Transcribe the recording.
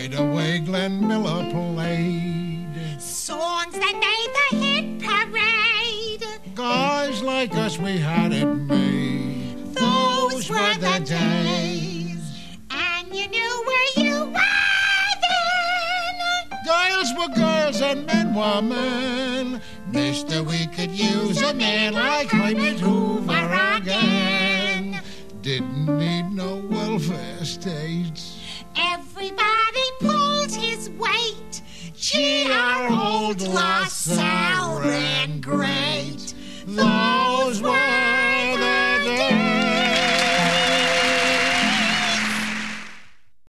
Right away Glenn Miller played songs that made the hit parade. Guys like us, we had it made. Those were the days. And you knew where you were then. Girls were girls and men were men. Mister, we could use a man like Herbert Hoover again. Didn't need no welfare states. Everybody pulled his weight. Gee, our old La Salle